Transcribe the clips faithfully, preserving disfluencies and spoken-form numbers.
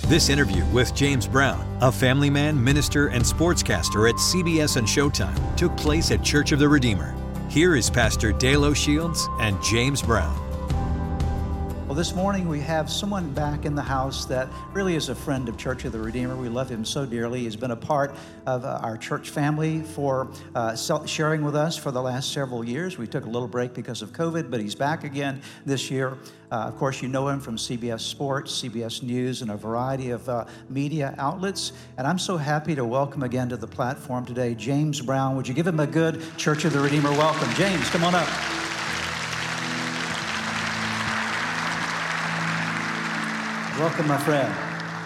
This interview with James Brown, a family man, minister, and sportscaster at C B S and Showtime, took place at Church of the Redeemer. Here is Pastor Dalo Shields and James Brown. Well, this morning we have someone back in the house that really is a friend of Church of the Redeemer. We love him so dearly. He's been a part of uh, our church family for uh, sharing with us for the last several years. We took a little break because of COVID, but he's back again this year. Uh, of course, you know him from C B S Sports, C B S News, and a variety of uh, media outlets. And I'm so happy to welcome again to the platform today, James Brown. Would you give him a good Church of the Redeemer welcome? James, come on up. Welcome, my friend.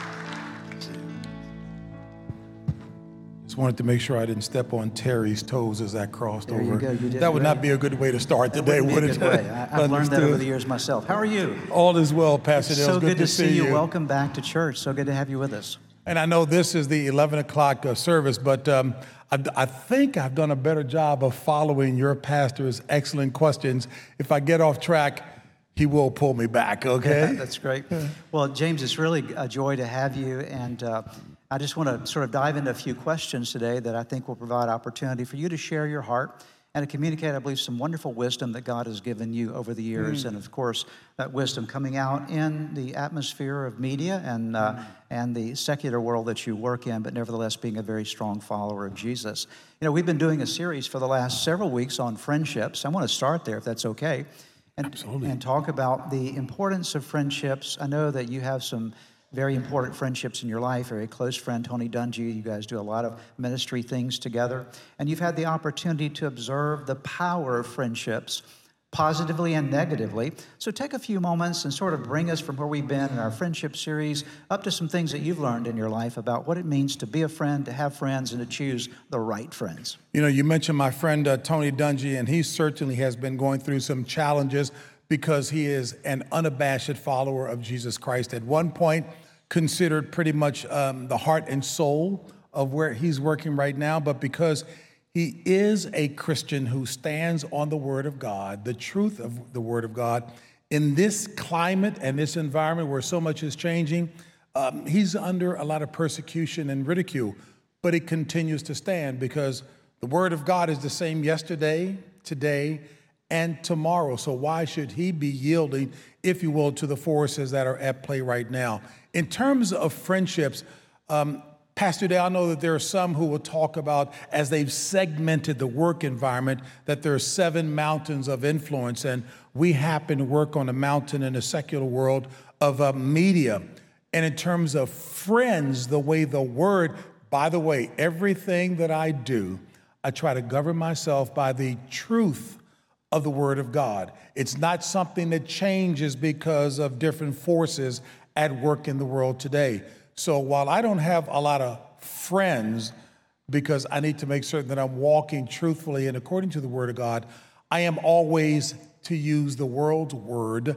Just wanted to make sure I didn't step on Terry's toes as I crossed there over. You go. You did that would great. not be a good way to start that today, would would be a it? Good way. I, I've learned that over the years myself. How are you? All is well, Pastor Dale. So good, good to, to see you. you. Welcome back to church. So good to have you with us. And I know this is the eleven o'clock uh, service, but um, I, I think I've done a better job of following your pastor's excellent questions. If I get off track, he will pull me back, okay? Yeah, that's great. Well, James, it's really a joy to have you, and uh, I just want to sort of dive into a few questions today that I think will provide opportunity for you to share your heart and to communicate, I believe, some wonderful wisdom that God has given you over the years, mm. and of course, that wisdom coming out in the atmosphere of media and uh, mm. and the secular world that you work in, but nevertheless being a very strong follower of Jesus. You know, we've been doing a series for the last several weeks on friendships. I want to start there, if that's okay. And, Absolutely. and talk about the importance of friendships. I know that you have some very important friendships in your life, a very close friend, Tony Dungy. You guys do a lot of ministry things together. And you've had the opportunity to observe the power of friendships, positively and negatively. So take a few moments and sort of bring us from where we've been in our friendship series up to some things that you've learned in your life about what it means to be a friend, to have friends, and to choose the right friends. You know, you mentioned my friend uh, Tony Dungy, and he certainly has been going through some challenges because he is an unabashed follower of Jesus Christ. At one point, considered pretty much um, the heart and soul of where he's working right now, but because he is a Christian who stands on the Word of God, the truth of the Word of God. In this climate and this environment where so much is changing, um, he's under a lot of persecution and ridicule, but he continues to stand because the Word of God is the same yesterday, today, and tomorrow. So why should he be yielding, if you will, to the forces that are at play right now? In terms of friendships, um, Pastor Dale, I know that there are some who will talk about, as they've segmented the work environment, that there are seven mountains of influence, and we happen to work on a mountain in the secular world of uh, media. And in terms of friends, the way the word, by the way, everything that I do, I try to govern myself by the truth of the Word of God. It's not something that changes because of different forces at work in the world today. So while I don't have a lot of friends, because I need to make certain that I'm walking truthfully and according to the Word of God, I am always, to use the world's word,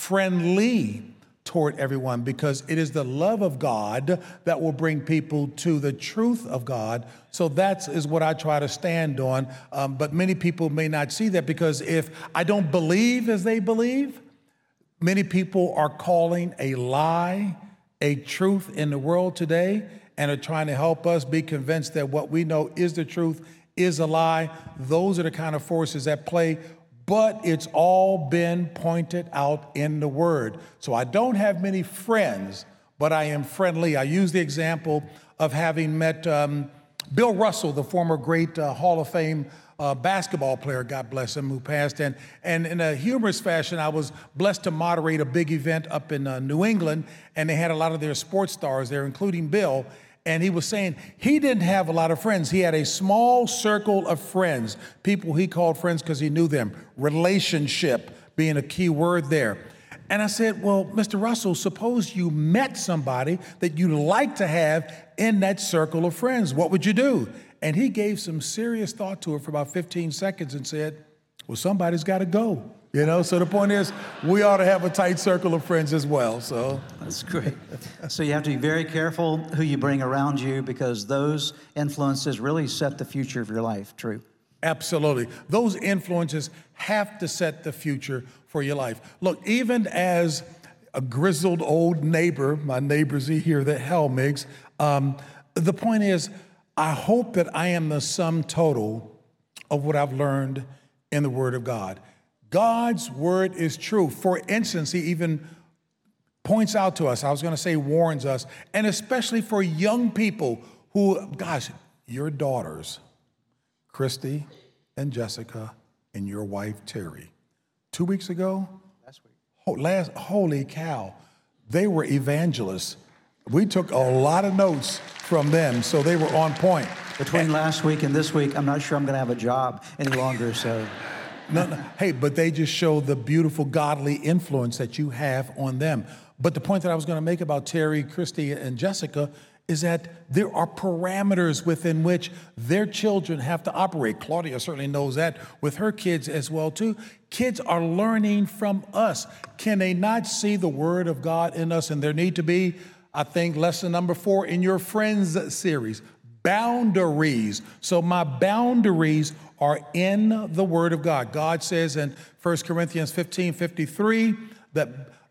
friendly toward everyone, because it is the love of God that will bring people to the truth of God. So that is what I try to stand on. Um, but many people may not see that, because if I don't believe as they believe, many people are calling a lie a truth in the world today and are trying to help us be convinced that what we know is the truth is a lie. Those are the kind of forces at play, but it's all been pointed out in the Word. So I don't have many friends, but I am friendly. I use the example of having met um, Bill Russell, the former great uh, Hall of Fame uh, basketball player, God bless him, who passed. And, and in a humorous fashion, I was blessed to moderate a big event up in uh, New England, and they had a lot of their sports stars there, including Bill. And he was saying he didn't have a lot of friends. He had a small circle of friends, people he called friends because he knew them, relationship being a key word there. And I said, well, Mister Russell, suppose you met somebody that you'd like to have in that circle of friends. What would you do? And he gave some serious thought to it for about fifteen seconds and said, well, somebody's got to go. You know, so the point is, we ought to have a tight circle of friends as well. So that's great. So you have to be very careful who you bring around you, because those influences really set the future of your life. True. Absolutely. Those influences have to set the future for your life. Look, even as a grizzled old neighbor. My neighbors here, the Helmigs. Um, the point is, I hope that I am the sum total of what I've learned in the Word of God. God's Word is true. For instance, he even points out to us, I was going to say warns us, and especially for young people who, gosh, your daughters, Christy and Jessica, and your wife, Terry, two weeks ago, Last week. ho- last, holy cow, they were evangelists. We took a lot of notes from them, so they were on point. Between last week and this week, I'm not sure I'm going to have a job any longer, so. No, no. Hey, but they just show the beautiful godly influence that you have on them. But the point that I was going to make about Terry, Christy, and Jessica is that there are parameters within which their children have to operate. Claudia certainly knows that with her kids as well, too. Kids are learning from us. Can they not see the Word of God in us? And there need to be, I think, lesson number four in your Friends series, boundaries. So my boundaries are in the Word of God. God says in First Corinthians fifteen fifty-three that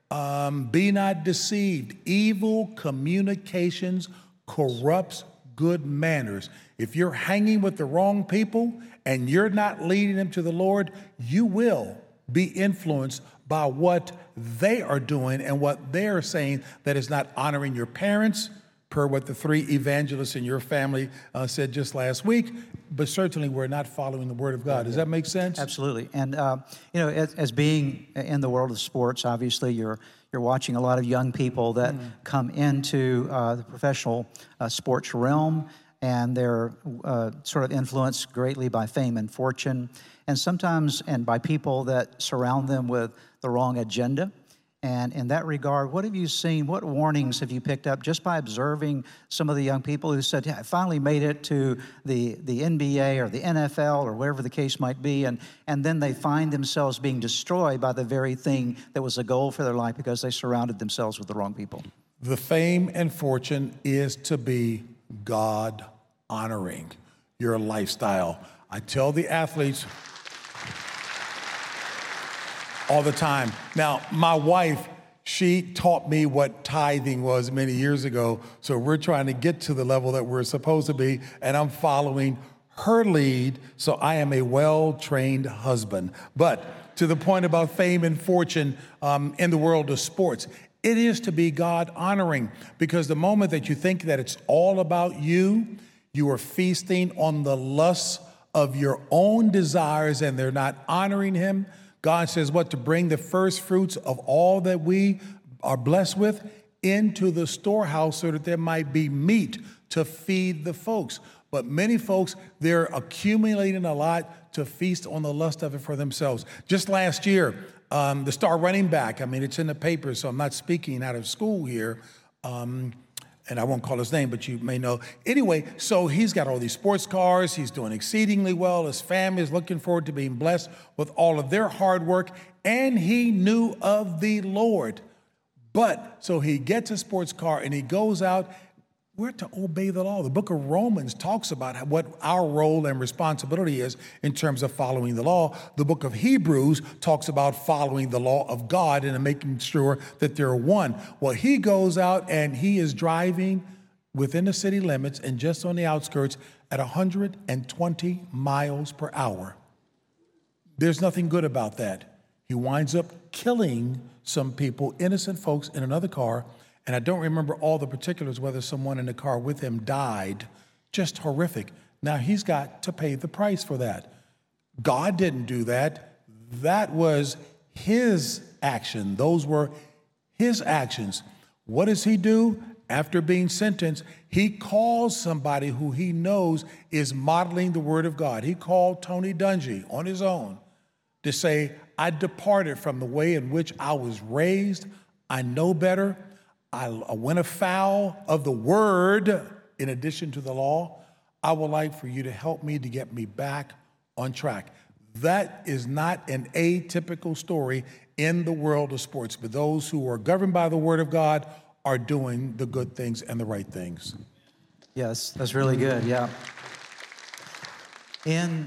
um, be not deceived. Evil communications corrupts good manners. If you're hanging with the wrong people and you're not leading them to the Lord, you will be influenced by what they are doing and what they're saying that is not honoring your parents, per what the three evangelists in your family uh, said just last week, but certainly we're not following the Word of God. Does that make sense? Absolutely. And, uh, you know, as, as being in the world of sports, obviously you're you're watching a lot of young people that mm. come into uh, the professional uh, sports realm, and they're uh, sort of influenced greatly by fame and fortune, and sometimes and by people that surround them with the wrong agenda. And in that regard, what have you seen? What warnings have you picked up just by observing some of the young people who said, yeah, I finally made it to the, the N B A or the N F L or wherever the case might be, and, and then they find themselves being destroyed by the very thing that was a goal for their life because they surrounded themselves with the wrong people? The fame and fortune is to be God-honoring, your lifestyle. I tell the athletes all the time. Now, my wife, she taught me what tithing was many years ago, so we're trying to get to the level that we're supposed to be, and I'm following her lead, so I am a well-trained husband. But to the point about fame and fortune um, in the world of sports, it is to be God-honoring, because the moment that you think that it's all about you, you are feasting on the lusts of your own desires, and they're not honoring Him. God says what? To bring the first fruits of all that we are blessed with into the storehouse so that there might be meat to feed the folks. But many folks, they're accumulating a lot to feast on the lust of it for themselves. Just last year, um, the star running back, I mean, it's in the paper, so I'm not speaking out of school here, um, and I won't call his name, but you may know. Anyway, so he's got all these sports cars. He's doing exceedingly well. His family is looking forward to being blessed with all of their hard work, and he knew of the Lord. But so he gets a sports car and he goes out. We're to obey the law. The book of Romans talks about what our role and responsibility is in terms of following the law. The book of Hebrews talks about following the law of God and making sure that they're one. Well, he goes out and he is driving within the city limits and just on the outskirts at one hundred twenty miles per hour. There's nothing good about that. He winds up killing some people, innocent folks, in another car. And I don't remember all the particulars, whether someone in the car with him died. Just horrific. Now, he's got to pay the price for that. God didn't do that. That was his action. Those were his actions. What does he do? After being sentenced, he calls somebody who he knows is modeling the Word of God. He called Tony Dungy on his own to say, I departed from the way in which I was raised. I know better. I went afoul of the Word in addition to the law. I would like for you to help me to get me back on track. That is not an atypical story in the world of sports, but those who are governed by the Word of God are doing the good things and the right things. Yes, that's really good, yeah. In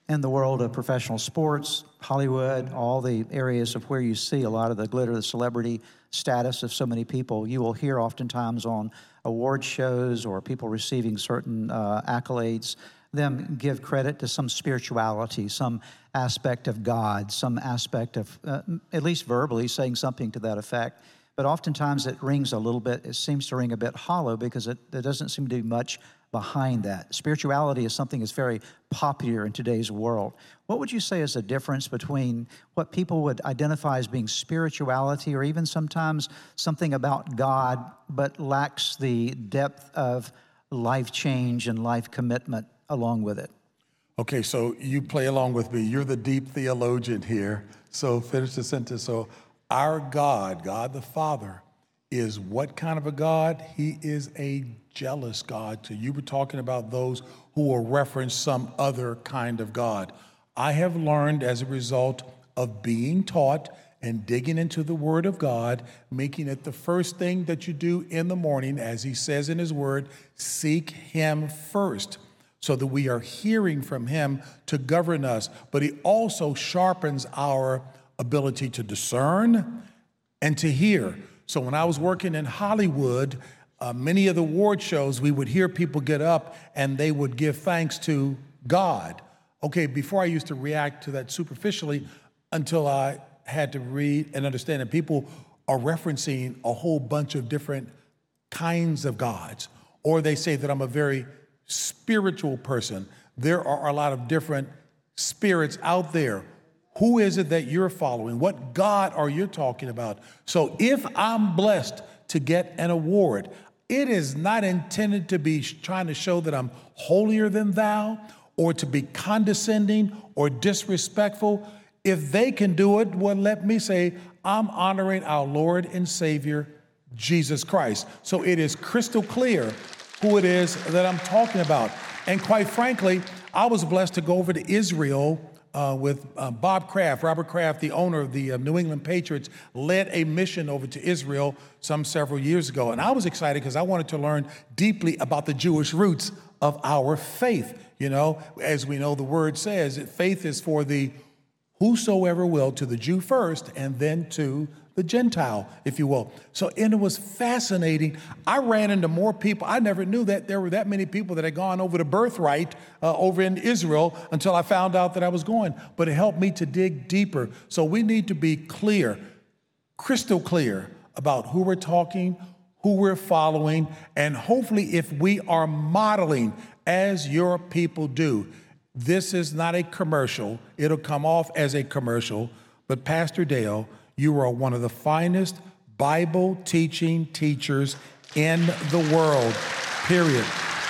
in the world of professional sports, Hollywood, all the areas of where you see a lot of the glitter, the celebrity status of so many people, you will hear oftentimes on award shows or people receiving certain uh, accolades, them give credit to some spirituality, some aspect of God, some aspect of, uh, at least verbally, saying something to that effect. But oftentimes it rings a little bit, it seems to ring a bit hollow because it, there doesn't seem to be much behind that. Spirituality is something that's very popular in today's world. What would you say is the difference between what people would identify as being spirituality or even sometimes something about God but lacks the depth of life change and life commitment along with it? Okay, so you play along with me. You're the deep theologian here. So finish the sentence. So our God, God the Father, is what kind of a God? He is a jealous God. So you were talking about those who will reference some other kind of God. I have learned as a result of being taught and digging into the Word of God, making it the first thing that you do in the morning, as He says in His Word, seek Him first, so that we are hearing from Him to govern us. But He also sharpens our ability to discern and to hear. So when I was working in Hollywood, uh, many of the award shows, we would hear people get up and they would give thanks to God. Okay, before I used to react to that superficially until I had to read and understand that people are referencing a whole bunch of different kinds of gods. Or they say that I'm a very spiritual person. There are a lot of different spirits out there. Who is it that you're following? What God are you talking about? So if I'm blessed to get an award, it is not intended to be trying to show that I'm holier than thou or to be condescending or disrespectful. If they can do it, well, let me say, I'm honoring our Lord and Savior, Jesus Christ. So it is crystal clear who it is that I'm talking about. And quite frankly, I was blessed to go over to Israel uh, with uh, Bob Kraft. Robert Kraft, the owner of the uh, New England Patriots, led a mission over to Israel some several years ago. And I was excited because I wanted to learn deeply about the Jewish roots of our faith. You know, as we know, the word says that faith is for the whosoever will, to the Jew first, and then to the Gentile, if you will. So, and it was fascinating. I ran into more people. I never knew that there were that many people that had gone over to Birthright uh, over in Israel until I found out that I was going. But it helped me to dig deeper. So we need to be clear, crystal clear about who we're talking, who we're following, and hopefully if we are modeling as your people do. This is not a commercial. It'll come off as a commercial. But Pastor Dale, you are one of the finest Bible teaching teachers in the world, period.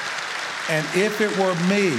And if it were me,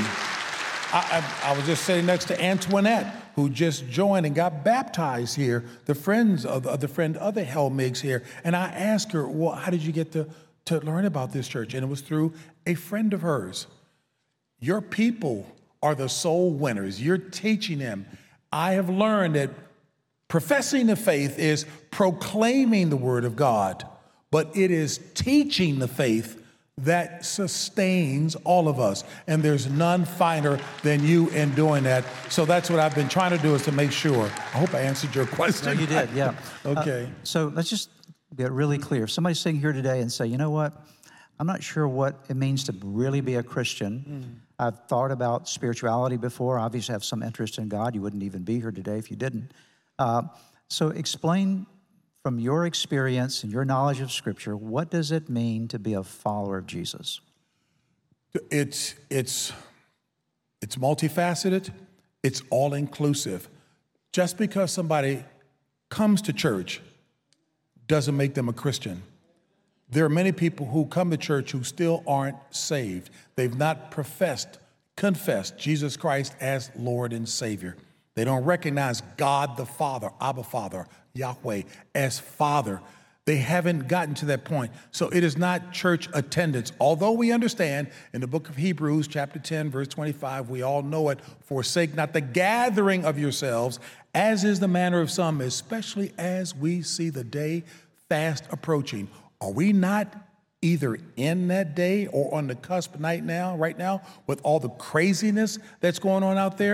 I, I, I was just sitting next to Antoinette, who just joined and got baptized here, the friends of the, the friend of the Helmigs here. And I asked her, well, how did you get to, to learn about this church? And it was through a friend of hers. Your people are the soul winners. You're teaching them. I have learned that professing the faith is proclaiming the word of God, but it is teaching the faith that sustains all of us. And there's none finer than you in doing that. So that's what I've been trying to do, is to make sure. I hope I answered your question. No, you did, yeah. Okay. Uh, so let's just get really clear. If somebody's sitting here today and say, you know what, I'm not sure what it means to really be a Christian. Mm. I've thought about spirituality before. Obviously, I have some interest in God. You wouldn't even be here today if you didn't. Uh, so explain from your experience and your knowledge of Scripture, what does it mean to be a follower of Jesus? It's, it's, it's multifaceted. It's all-inclusive. Just because somebody comes to church doesn't make them a Christian. There are many people who come to church who still aren't saved. They've not professed, confessed Jesus Christ as Lord and Savior. They don't recognize God the Father, Abba Father, Yahweh, as Father. They haven't gotten to that point. So it is not church attendance. Although we understand in the book of Hebrews, chapter ten, verse twenty-five, we all know it, forsake not the gathering of yourselves, as is the manner of some, especially as we see the day fast approaching. Are we not either in that day or on the cusp right now, right now, with all the craziness that's going on out there?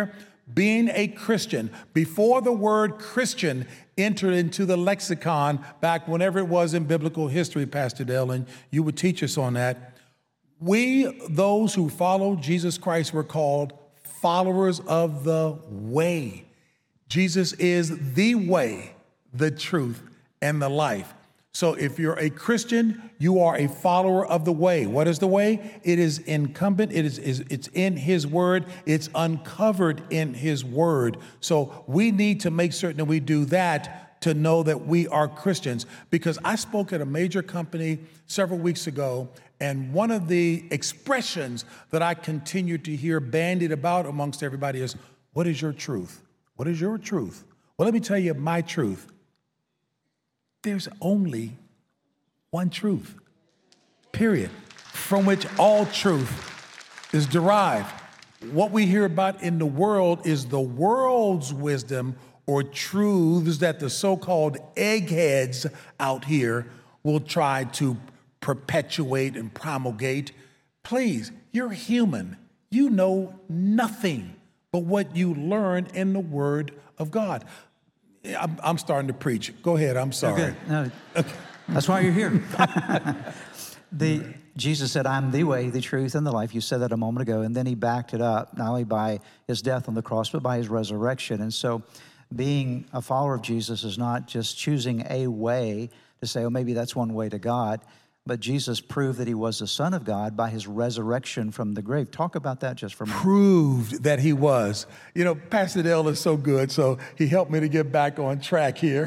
being a Christian, before the word Christian entered into the lexicon back whenever it was in biblical history, Pastor Dale, and you would teach us on that, we, those who follow Jesus Christ, were called followers of the way. Jesus is the way, the truth, and the life. So if you're a Christian, you are a follower of the way. What is the way? It is incumbent. It is, is it's in his word. It's uncovered in his word. So we need to make certain that we do that to know that we are Christians. Because I spoke at a major company several weeks ago, and one of the expressions that I continue to hear bandied about amongst everybody is, what is your truth? What is your truth? Well, let me tell you my truth. There's only one truth, period, from which all truth is derived. What we hear about in the world is the world's wisdom or truths that the so-called eggheads out here will try to perpetuate and promulgate. Please, you're human. You know nothing but what you learn in the Word of God. I'm, I'm starting to preach. Go ahead. I'm sorry. Okay. No, that's why you're here. the Jesus said, "I'm the way, the truth, and the life." You said that a moment ago, and then he backed it up not only by his death on the cross, but by his resurrection. And so, being a follower of Jesus is not just choosing a way to say, "Oh, maybe that's one way to God." But Jesus proved that he was the Son of God by his resurrection from the grave. Talk about that just for a moment. Proved that he was. You know, Pastor Dale is so good, so he helped me to get back on track here.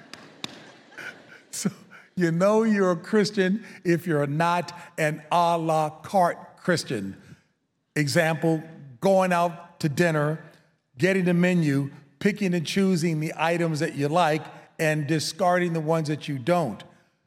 So you know you're a Christian if you're not an a la carte Christian. Example, going out to dinner, getting the menu, picking and choosing the items that you like, and discarding the ones that you don't.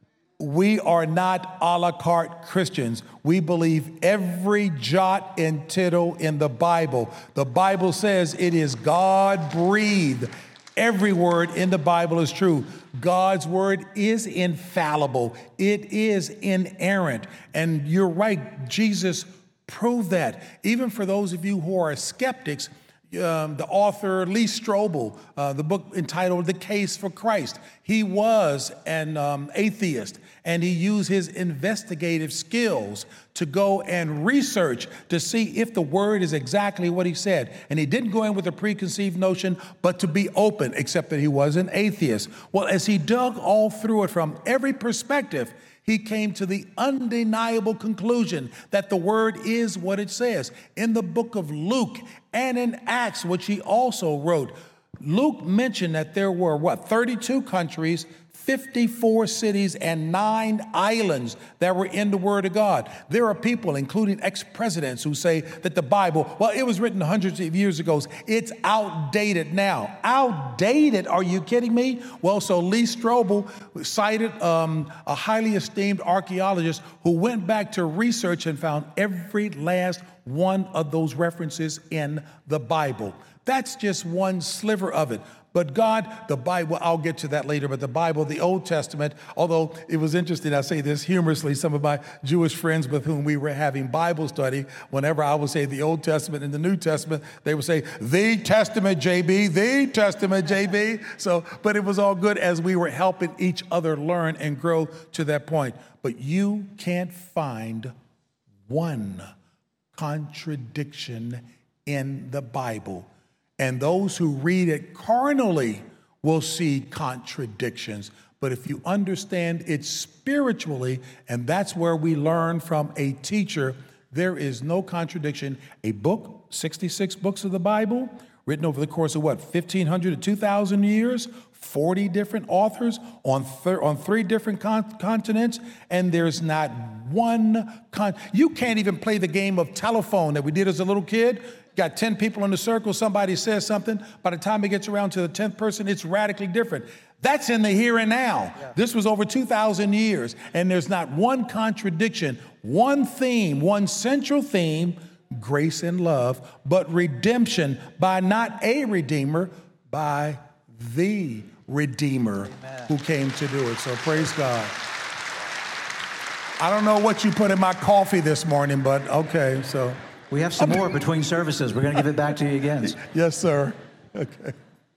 We are not a la carte Christians. We believe every jot and tittle in the Bible. The Bible says it is God-breathed. Every word in the Bible is true. God's word is infallible. It is inerrant. And you're right, Jesus proved that. Even for those of you who are skeptics, Um, the author Lee Strobel, uh, the book entitled The Case for Christ, he was an um, atheist, and he used his investigative skills to go and research to see if the word is exactly what he said. And he didn't go in with a preconceived notion, but to be open, except that he was an atheist. Well, as he dug all through it from every perspective, he came to the undeniable conclusion that the word is what it says. In the book of Luke and in Acts, which he also wrote, Luke mentioned that there were, what, thirty-two countries, fifty-four cities, and nine islands that were in the Word of God. There are people, including ex-presidents, who say that the Bible, well, it was written hundreds of years ago. It's outdated now. Outdated? Are you kidding me? Well, so Lee Strobel cited um, a highly esteemed archaeologist who went back to research and found every last one of those references in the Bible. That's just one sliver of it. But God, the Bible, I'll get to that later, but the Bible, the Old Testament, although it was interesting, I say this humorously, some of my Jewish friends with whom we were having Bible study, whenever I would say the Old Testament and the New Testament, they would say, the Testament, J B, the Testament, J B. So, but it was all good as we were helping each other learn and grow to that point. But you can't find one contradiction in the Bible. And those who read it carnally will see contradictions. But if you understand it spiritually, and that's where we learn from a teacher, there is no contradiction. A book, sixty-six books of the Bible, written over the course of what, fifteen hundred to two thousand years, forty different authors on th- on three different con- continents, and there's not one, con- you can't even play the game of telephone that we did as a little kid. Got ten people in the circle, somebody says something, by the time it gets around to the tenth person, it's radically different. That's in the here and now. Yeah. This was over two thousand years, and there's not one contradiction, one theme, one central theme, grace and love, but redemption by not a redeemer, by the Redeemer. Amen. Who came to do it. So praise God. I don't know what you put in my coffee this morning, but okay, so We have some more between services. We're going to give it back to you again. Yes, sir. Okay.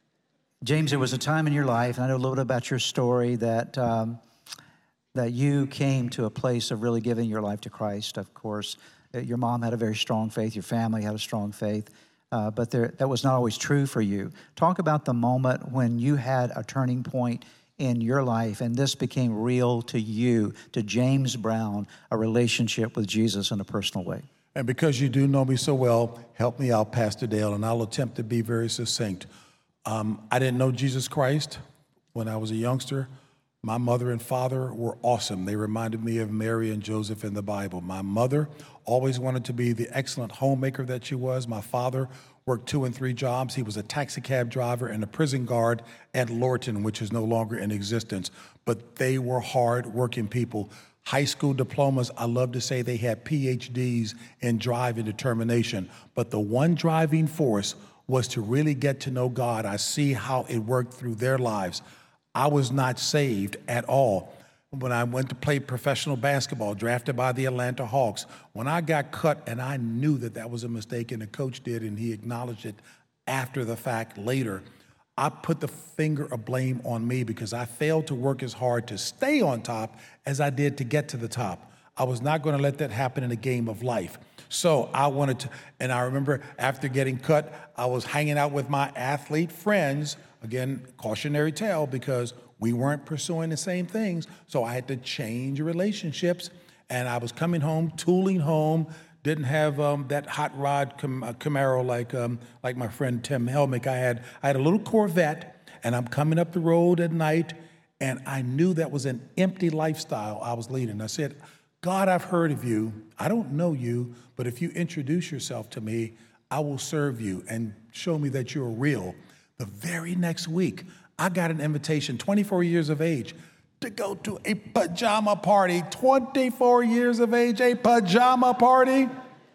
James, there was a time in your life, and I know a little bit about your story, that um, that you came to a place of really giving your life to Christ. Of course, your mom had a very strong faith. Your family had a strong faith. Uh, but there, that was not always true for you. Talk about the moment when you had a turning point in your life and this became real to you, to James Brown, a relationship with Jesus in a personal way. And because you do know me so well, help me out, Pastor Dale, and I'll attempt to be very succinct. Um, I didn't know Jesus Christ when I was a youngster. My mother and father were awesome. They reminded me of Mary and Joseph in the Bible. My mother always wanted to be the excellent homemaker that she was. My father worked two and three jobs. He was a taxi cab driver and a prison guard at Lorton, which is no longer in existence. But they were hard-working people. High school diplomas, I love to say they had P H Ds in drive and determination. But the one driving force was to really get to know God. I see how it worked through their lives. I was not saved at all. When I went to play professional basketball, drafted by the Atlanta Hawks, when I got cut, and I knew that that was a mistake, and the coach did, and he acknowledged it after the fact later, I put the finger of blame on me because I failed to work as hard to stay on top as I did to get to the top. I was not going to let that happen in a game of life. So I wanted to, and I remember after getting cut, I was hanging out with my athlete friends. Again, cautionary tale, because we weren't pursuing the same things. So I had to change relationships. And I was coming home, tooling home, didn't have um, that hot rod Cam- uh, Camaro like um, like my friend Tim Helmick. I had, I had a little Corvette, and I'm coming up the road at night, and I knew that was an empty lifestyle I was leading. I said, God, I've heard of you. I don't know you, but if you introduce yourself to me, I will serve you and show me that you're real. The very next week, I got an invitation, twenty-four years of age, to go to a pajama party. twenty-four years of age, a pajama party.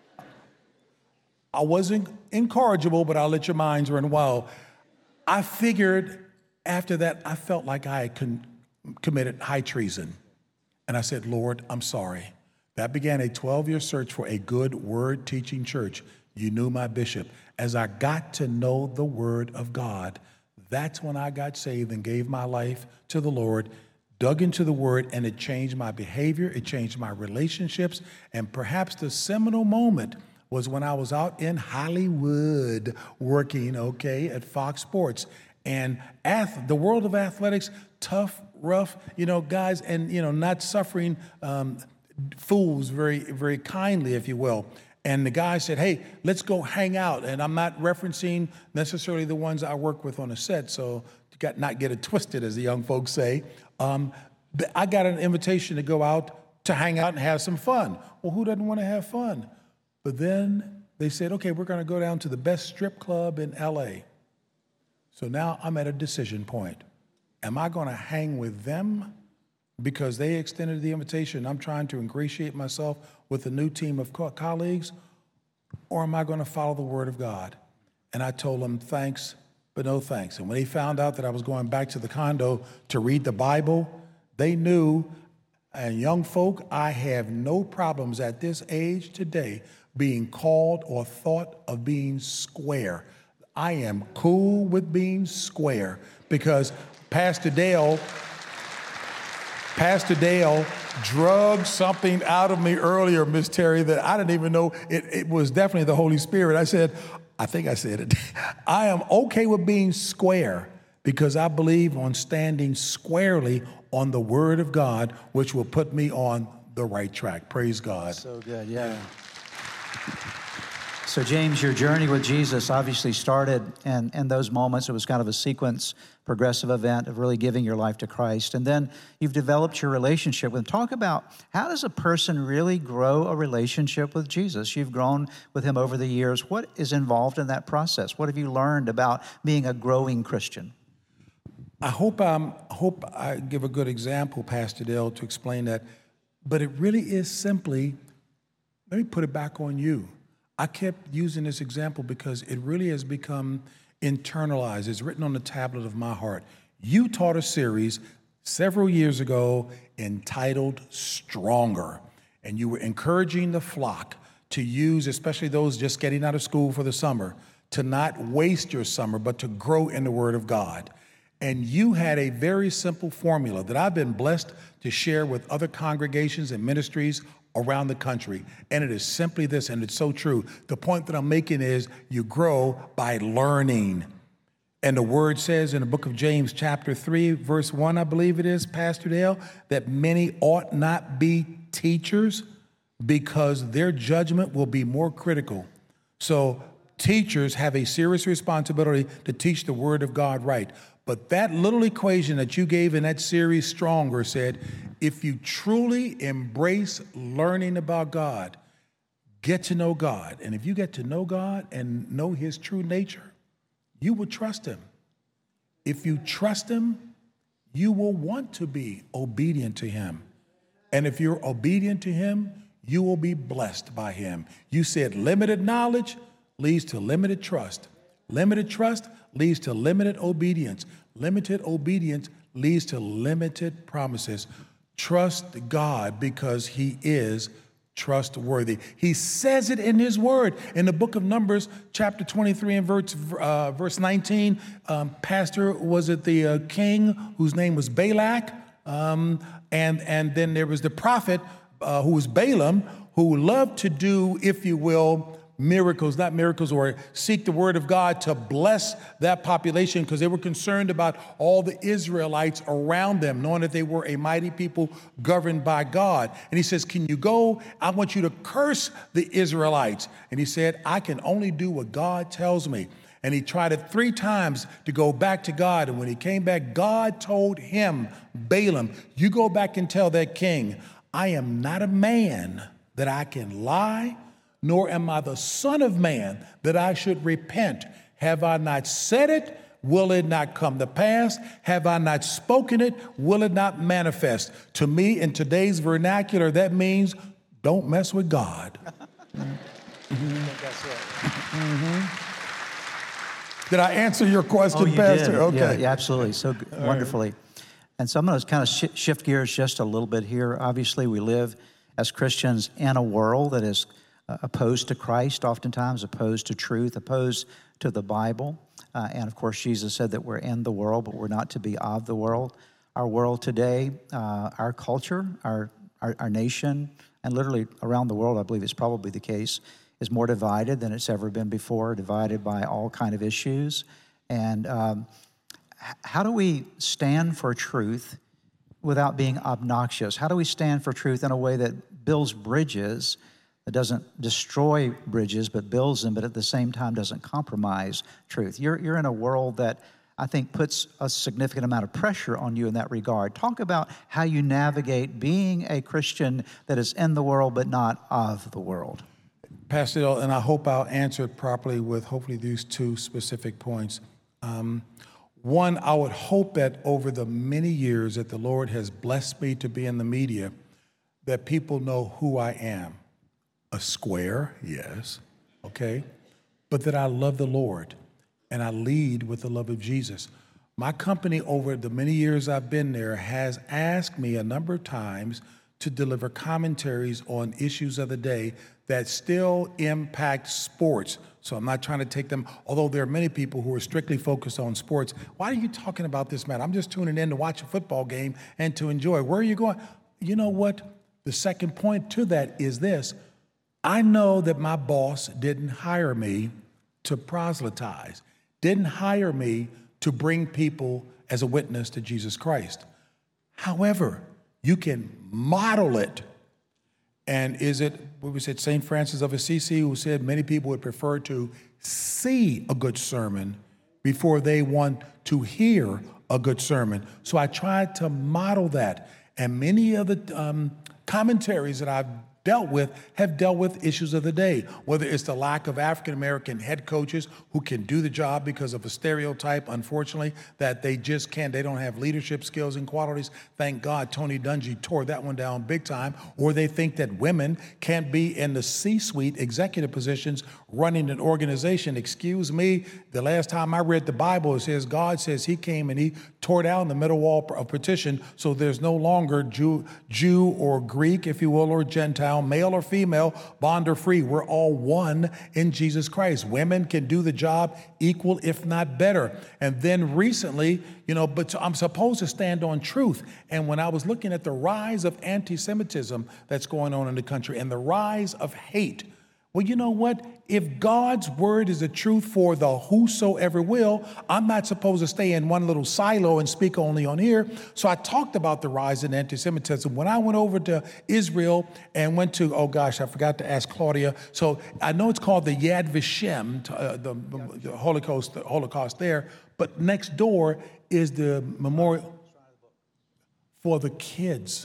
I wasn't incorrigible, but I'll let your minds run wild. I figured after that, I felt like I had con- committed high treason. And I said, Lord, I'm sorry. That began a twelve-year search for a good word-teaching church. You knew my bishop. As I got to know the Word of God, that's when I got saved and gave my life to the Lord, dug into the Word, and it changed my behavior, it changed my relationships, and perhaps the seminal moment was when I was out in Hollywood working, okay, at Fox Sports. And ath- the world of athletics, tough, rough, you know, guys, and, you know, not suffering um, fools very, very kindly, if you will. And the guy said, hey, let's go hang out. And I'm not referencing necessarily the ones I work with on the set, so to got, not get it twisted, as the young folks say. Um, but I got an invitation to go out to hang out and have some fun. Well, who doesn't want to have fun? But then they said, okay, we're going to go down to the best strip club in L A. So now I'm at a decision point. Am I going to hang with them because they extended the invitation? I'm trying to ingratiate myself with a new team of co- colleagues, or am I going to follow the Word of God? And I told them, thanks, but no thanks. And when they found out that I was going back to the condo to read the Bible, they knew, and young folk, I have no problems at this age today being called or thought of being square. I am cool with being square because Pastor Dale, Pastor Dale drugged something out of me earlier, Miss Terry, that I didn't even know. It, it was definitely the Holy Spirit. I said, I think I said it. I am okay with being square because I believe on standing squarely on the Word of God, which will put me on the right track. Praise God. So good, yeah. So James, your journey with Jesus obviously started in, in those moments. It was kind of a sequence, progressive event of really giving your life to Christ. And then you've developed your relationship with him. Talk about how does a person really grow a relationship with Jesus? You've grown with him over the years. What is involved in that process? What have you learned about being a growing Christian? I hope, um, I hope I give a good example, Pastor Dale, to explain that. But it really is simply, let me put it back on you. I kept using this example because it really has become internalized. It's written on the tablet of my heart. You taught a series several years ago entitled Stronger, and you were encouraging the flock to use, especially those just getting out of school for the summer, to not waste your summer, but to grow in the Word of God. And you had a very simple formula that I've been blessed to share with other congregations and ministries around the country. And it is simply this, and it's so true. The point that I'm making is you grow by learning. And the word says in the book of James, chapter three, verse one, I believe it is, Pastor Dale, that many ought not be teachers because their judgment will be more critical. So teachers have a serious responsibility to teach the word of God right. But that little equation that you gave in that series, Stronger, said, if you truly embrace learning about God, get to know God. And if you get to know God and know his true nature, you will trust him. If you trust him, you will want to be obedient to him. And if you're obedient to him, you will be blessed by him. You said limited knowledge leads to limited trust. Limited trust leads to limited obedience. Limited obedience leads to limited promises. Trust God because he is trustworthy. He says it in his word. In the book of Numbers, chapter twenty-three and verse, uh, verse nineteen, um, Pastor, was it the uh, king whose name was Balak? Um, and, and then there was the prophet uh, who was Balaam, who loved to do, if you will, miracles, not miracles, or seek the word of God to bless that population because they were concerned about all the Israelites around them, knowing that they were a mighty people governed by God. And he says, can you go? I want you to curse the Israelites. And he said, I can only do what God tells me. And he tried it three times to go back to God. And when he came back, God told him, Balaam, you go back and tell that king, I am not a man that I can lie, nor am I the son of man that I should repent. Have I not said it? Will it not come to pass? Have I not spoken it? Will it not manifest? To me, in today's vernacular, that means don't mess with God. Mm-hmm. That's it. Mm-hmm. Did I answer your question, oh, you Pastor? Did. Okay. Yeah, yeah, absolutely. So g- wonderfully. Right. And so I'm going to kind of sh- shift gears just a little bit here. Obviously, we live as Christians in a world that is uh, opposed to Christ, oftentimes opposed to truth, opposed to the Bible. Uh, and of course, Jesus said that we're in the world, but we're not to be of the world. Our world today, uh, our culture, our, our our nation, and literally around the world, I believe it's probably the case, is more divided than it's ever been before, divided by all kind of issues. And um, h- how do we stand for truth without being obnoxious? How do we stand for truth in a way that builds bridges, that doesn't destroy bridges, but builds them, but at the same time doesn't compromise truth? You're, you're in a world that I think puts a significant amount of pressure on you in that regard. Talk about how you navigate being a Christian that is in the world but not of the world. Pastor, and I hope I'll answer it properly with hopefully these two specific points. Um, one, I would hope that over the many years that the Lord has blessed me to be in the media, that people know who I am. A square, yes, okay, but that I love the Lord and I lead with the love of Jesus. My company, over the many years I've been there, has asked me a number of times to deliver commentaries on issues of the day that still impact sports. So I'm not trying to take them, although there are many people who are strictly focused on sports. Why are you talking about this, man? I'm just tuning in to watch a football game and to enjoy. Where are you going? You know what? The second point to that is this. I know that my boss didn't hire me to proselytize, didn't hire me to bring people as a witness to Jesus Christ. However, you can model it. And is it, what was it, Saint Francis of Assisi, who said many people would prefer to see a good sermon before they want to hear a good sermon. So I tried to model that. And many of the um, commentaries that I've dealt with have dealt with issues of the day, whether it's the lack of African-American head coaches who can do the job because of a stereotype, unfortunately, that they just can't, they don't have leadership skills and qualities. Thank God Tony Dungy tore that one down big time. Or they think that women can't be in the C-suite executive positions running an organization. Excuse me, the last time I read the Bible, it says God says he came and he tore down the middle wall of partition, so there's no longer Jew, Jew or Greek, if you will, or Gentile. Gentile, male or female, bond or free. We're all one in Jesus Christ. Women can do the job equal, if not better. And then recently, you know, but I'm supposed to stand on truth. And when I was looking at the rise of anti-Semitism that's going on in the country and the rise of hate, well, you know what? If God's word is the truth for the whosoever will, I'm not supposed to stay in one little silo and speak only on here. So I talked about the rise in anti-Semitism. When I went over to Israel and went to, oh gosh, I forgot to ask Claudia. So I know it's called the Yad Vashem, uh, the, the Holocaust, the Holocaust there. But next door is the memorial for the kids.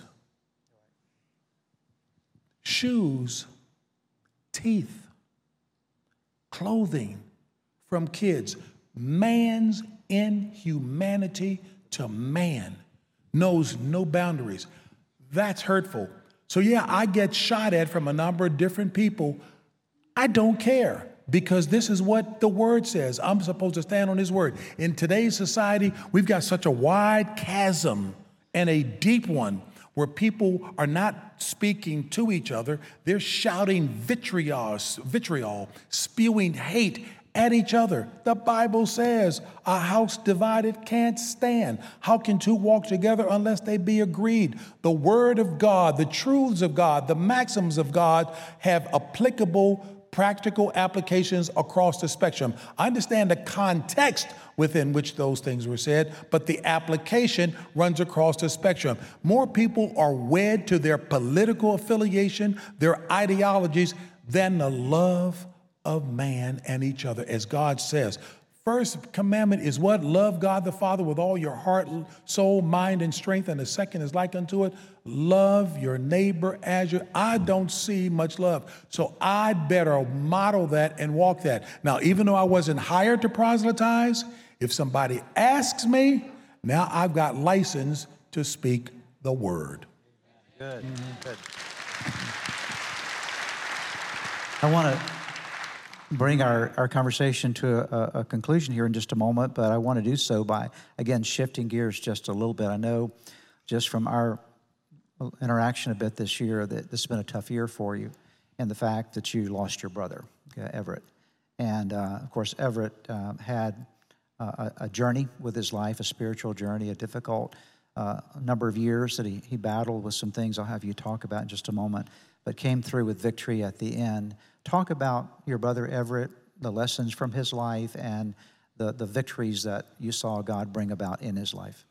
Shoes, teeth, clothing from kids. Man's inhumanity to man knows no boundaries. That's hurtful. So yeah, I get shot at from a number of different people. I don't care, because this is what the word says. I'm supposed to stand on his word. In today's society, we've got such a wide chasm and a deep one where people are not speaking to each other. They're shouting vitriol, vitriol, spewing hate at each other. The Bible says a house divided can't stand. How can two walk together unless they be agreed? The word of God, the truths of God, the maxims of God have applicable practical applications across the spectrum. I understand the context within which those things were said, but the application runs across the spectrum. More people are wed to their political affiliation, their ideologies, than the love of man and each other, as God says. First commandment is what? Love God the Father with all your heart, soul, mind, and strength. And the second is like unto it, love your neighbor as your... I don't see much love. So I'd better model that and walk that. Now, even though I wasn't hired to proselytize, if somebody asks me, now I've got license to speak the word. Good, good. I want to bring our, our conversation to a, a conclusion here in just a moment, but I want to do so by, again, shifting gears just a little bit. I know just from our interaction a bit this year that this has been a tough year for you, and the fact that you lost your brother, okay, Everett. And, uh, of course, Everett uh, had a, a journey with his life, a spiritual journey, a difficult uh, number of years that he, he battled with some things I'll have you talk about in just a moment, but came through with victory at the end. Talk about your brother Everett, the lessons from his life, and the, the victories that you saw God bring about in his life.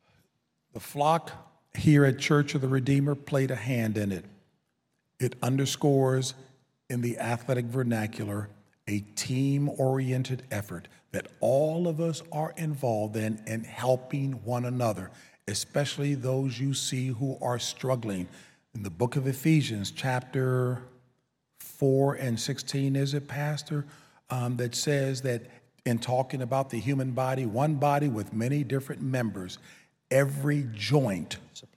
The flock here at Church of the Redeemer played a hand in it. It underscores, in the athletic vernacular, a team-oriented effort that all of us are involved in in helping one another, especially those you see who are struggling. In the book of Ephesians, chapter four and sixteen, is it, Pastor, um, that says that in talking about the human body, one body with many different members, every joint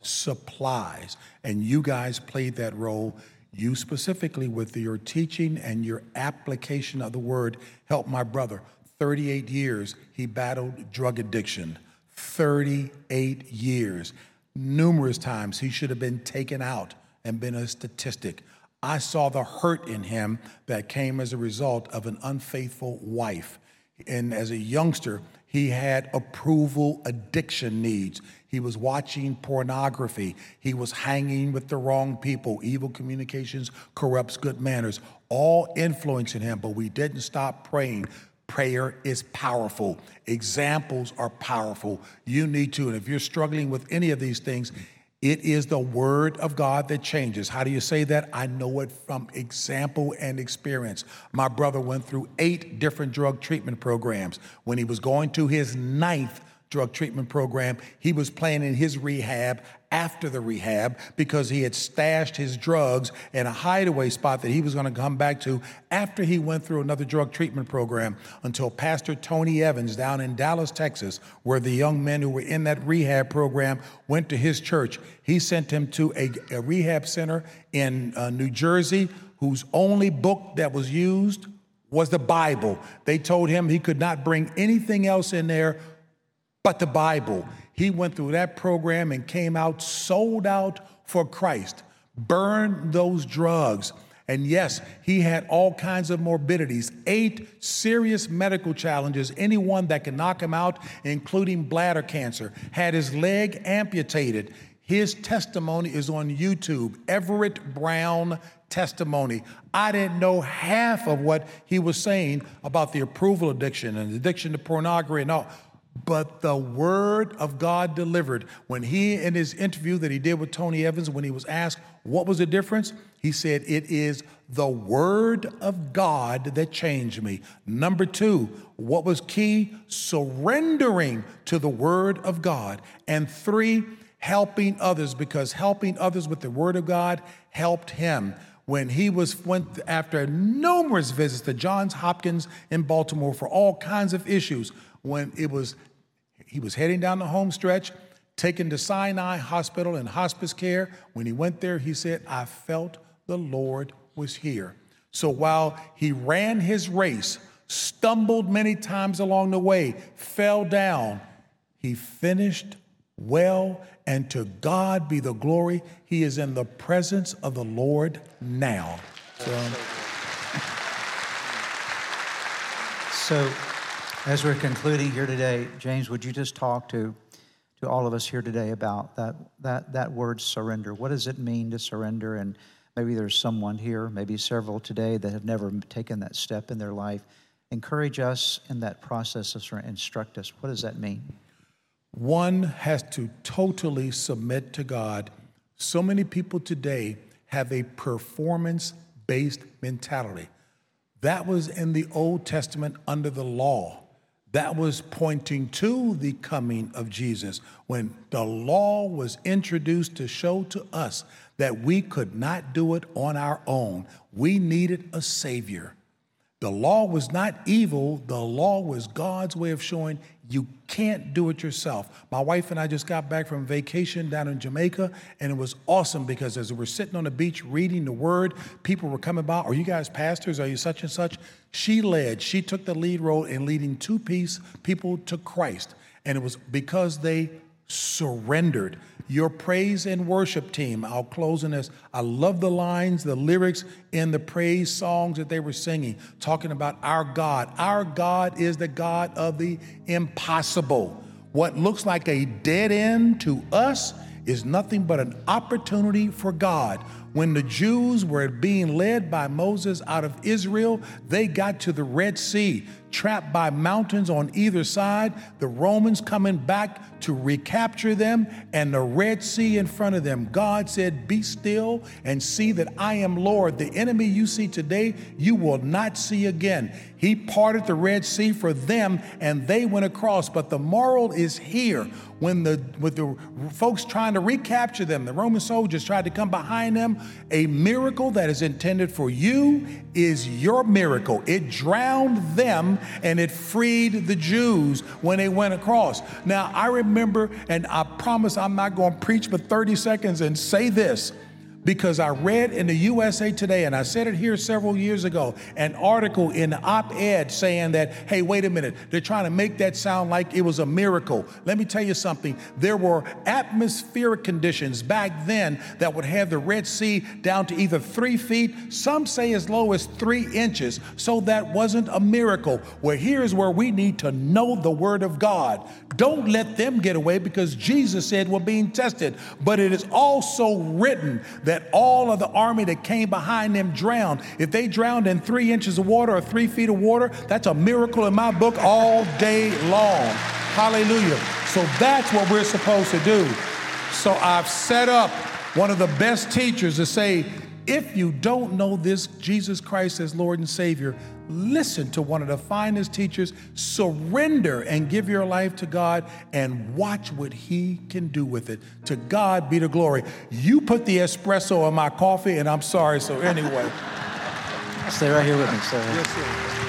supplies. And you guys played that role. You specifically, with your teaching and your application of the word, helped my brother. thirty-eight years he battled drug addiction. thirty-eight years. Numerous times he should have been taken out and been a statistic. I saw the hurt in him that came as a result of an unfaithful wife. And as a youngster, he had approval addiction needs. He was watching pornography. He was hanging with the wrong people. Evil communications corrupts good manners, all influencing him, but we didn't stop praying. Prayer is powerful. Examples are powerful. You need to, and if you're struggling with any of these things, it is the word of God that changes. How do you say that? I know it from example and experience. My brother went through eight different drug treatment programs. When he was going to his ninth drug treatment program, he was planning his rehab after the rehab because he had stashed his drugs in a hideaway spot that he was going to come back to after he went through another drug treatment program, until Pastor Tony Evans down in Dallas, Texas, where the young men who were in that rehab program went to his church. He sent him to a, a rehab center in uh, New Jersey, whose only book that was used was the Bible. They told him he could not bring anything else in there but the Bible. He went through that program and came out sold out for Christ. burned those drugs. And yes, he had all kinds of morbidities, eight serious medical challenges, anyone that could knock him out, including bladder cancer, had his leg amputated. His testimony is on YouTube, Everett Brown Testimony. I didn't know half of what he was saying about the approval addiction and addiction to pornography and all. But the word of God delivered. When he, in his interview that he did with Tony Evans, when he was asked what was the difference, he said, it is the word of God that changed me. Number two, what was key? Surrendering to the word of God. And three, helping others, because helping others with the word of God helped him. When he was went after numerous visits to Johns Hopkins in Baltimore for all kinds of issues, when it was, he was heading down the home stretch, taken to Sinai Hospital in hospice care. When he went there, he said, I felt the Lord was here. So while he ran his race, stumbled many times along the way, fell down, he finished well, and to God be the glory. He is in the presence of the Lord now. So, so as we're concluding here today, James, would you just talk to, to all of us here today about that, that, that word surrender? What does it mean to surrender? And maybe there's someone here, maybe several today, that have never taken that step in their life. Encourage us in that process of surrender. Instruct us. What does that mean? One has to totally submit to God. So many people today have a performance-based mentality. That was in the Old Testament under the law. That was pointing to the coming of Jesus, when the law was introduced to show to us that we could not do it on our own. We needed a Savior. The law was not evil. The law was God's way of showing you can't do it yourself. My wife and I just got back from vacation down in Jamaica, and it was awesome because as we were sitting on the beach reading the word, people were coming by, are you guys pastors? Are you such and such? She led, she took the lead role in leading two piece people to Christ. And it was because they surrendered. Your praise and worship team, I'll close on this. I love the lines, the lyrics in the praise songs that they were singing, talking about our God. Our God is the God of the impossible. What looks like a dead end to us is nothing but an opportunity for God. When the Jews were being led by Moses out of Israel, they got to the Red Sea, trapped by mountains on either side, the Romans coming back to recapture them, and the Red Sea in front of them. God said, be still and see that I am Lord. The enemy you see today, you will not see again. He parted the Red Sea for them, and they went across. But the moral is here. When the, with the folks trying to recapture them, the Roman soldiers tried to come behind them, a miracle that is intended for you is your miracle. It drowned them and it freed the Jews when they went across. Now, I remember, and I promise I'm not going to preach for thirty seconds and say this, because I read in the U S A Today, and I said it here several years ago, an article in the op-ed saying that, hey, wait a minute, they're trying to make that sound like it was a miracle. Let me tell you something. There were atmospheric conditions back then that would have the Red Sea down to either three feet, some say as low as three inches. So that wasn't a miracle. Well, here's where we need to know the word of God. Don't let them get away, because Jesus said we're being tested. But it is also written that that all of the army that came behind them drowned. If they drowned in three inches of water or three feet of water, that's a miracle in my book all day long. Hallelujah. So that's what we're supposed to do. So I've set up one of the best teachers to say, if you don't know this Jesus Christ as Lord and Savior, listen to one of the finest teachers, surrender and give your life to God, and watch what he can do with it. To God be the glory. You put the espresso in my coffee, and I'm sorry. So anyway. Stay right here with me, sir. Yes, sir.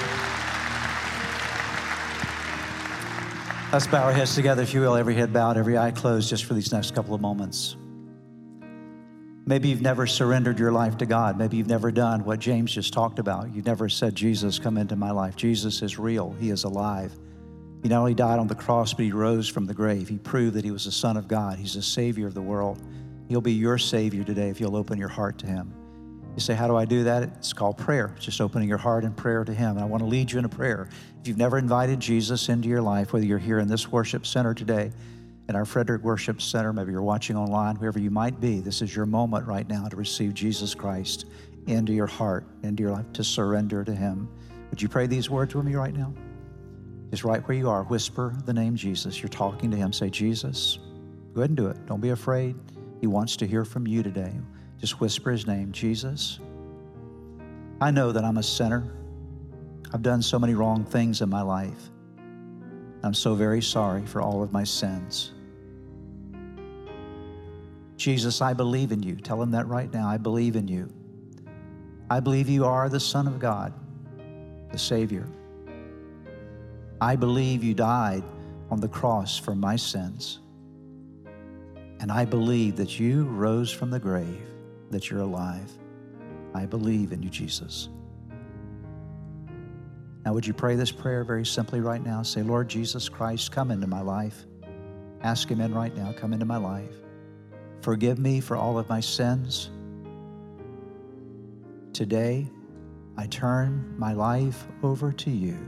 Let's bow our heads together, if you will, every head bowed, every eye closed, just for these next couple of moments. Maybe you've never surrendered your life to God. Maybe you've never done what James just talked about. You've never said, Jesus, come into my life. Jesus is real. He is alive. He not only died on the cross, but he rose from the grave. He proved that he was the Son of God. He's the Savior of the world. He'll be your Savior today if you'll open your heart to Him. You say, how do I do that? It's called prayer. It's just opening your heart in prayer to Him. And I want to lead you in a prayer. If you've never invited Jesus into your life, whether you're here in this worship center today, in our Frederick Worship Center, maybe you're watching online, wherever you might be, this is your moment right now to receive Jesus Christ into your heart, into your life, to surrender to Him. Would you pray these words with me right now? Just right where you are, whisper the name Jesus. You're talking to Him. Say, Jesus. Go ahead and do it. Don't be afraid. He wants to hear from you today. Just whisper His name, Jesus. I know that I'm a sinner. I've done so many wrong things in my life. I'm so very sorry for all of my sins. Jesus, I believe in you. Tell Him that right now. I believe in you. I believe you are the Son of God, the Savior. I believe you died on the cross for my sins. And I believe that you rose from the grave, that you're alive. I believe in you, Jesus. Now, would you pray this prayer very simply right now? Say, Lord Jesus Christ, come into my life. Ask Him in right now, come into my life. Forgive me for all of my sins. Today, I turn my life over to you.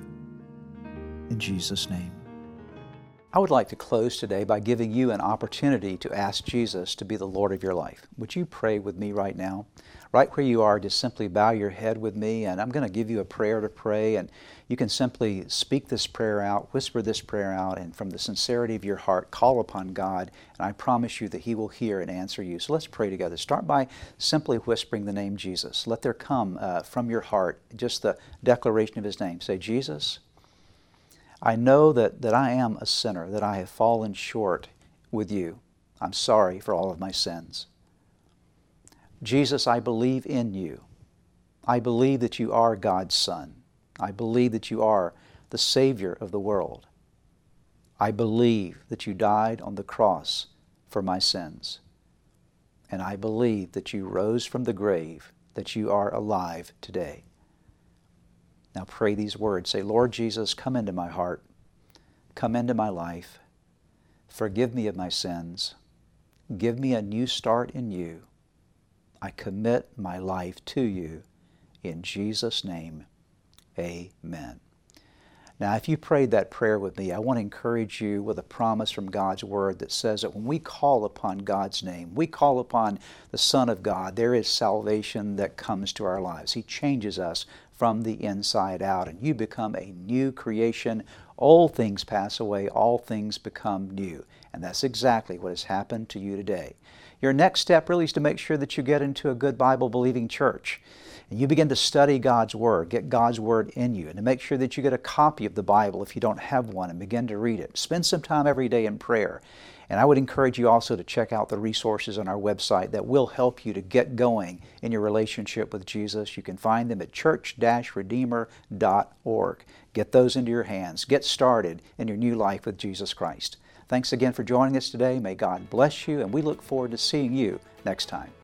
In Jesus' name. I would like to close today by giving you an opportunity to ask Jesus to be the Lord of your life. Would you pray with me right now? Right where you are, just simply bow your head with me, and I'm going to give you a prayer to pray, and you can simply speak this prayer out, whisper this prayer out, and from the sincerity of your heart, call upon God, and I promise you that He will hear and answer you. So let's pray together. Start by simply whispering the name Jesus. Let there come uh, from your heart just the declaration of His name. Say, Jesus, I know that, that I am a sinner, that I have fallen short with you. I'm sorry for all of my sins. Jesus, I believe in you. I believe that you are God's Son. I believe that you are the Savior of the world. I believe that you died on the cross for my sins. And I believe that you rose from the grave, that you are alive today. Now pray these words. Say, Lord Jesus, come into my heart. Come into my life. Forgive me of my sins. Give me a new start in you. I commit my life to you. In Jesus' name, amen. Now, if you prayed that prayer with me, I want to encourage you with a promise from God's Word that says that when we call upon God's name, we call upon the Son of God, there is salvation that comes to our lives. He changes us from the inside out, and you become a new creation. Old things pass away, all things become new. And that's exactly what has happened to you today. Your next step really is to make sure that you get into a good Bible-believing church. And you begin to study God's Word, get God's Word in you, and to make sure that you get a copy of the Bible if you don't have one, and begin to read it. Spend some time every day in prayer. And I would encourage you also to check out the resources on our website that will help you to get going in your relationship with Jesus. You can find them at church dash redeemer dot org. Get those into your hands. Get started in your new life with Jesus Christ. Thanks again for joining us today. May God bless you, and we look forward to seeing you next time.